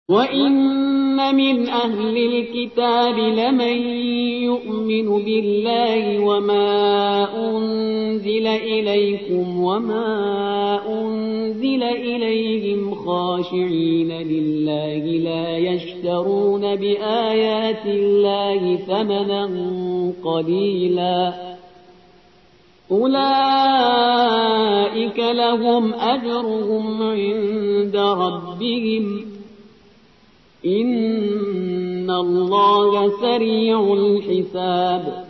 وإن من أهل الكتاب لمن يؤمن بالله وما أنزل إليكم وما أنزل إليهم خاشعين لله لا يشترون بآيات الله ثمنا قليلا أولئك لهم أجرهم عند ربهم إن الله سريع الحساب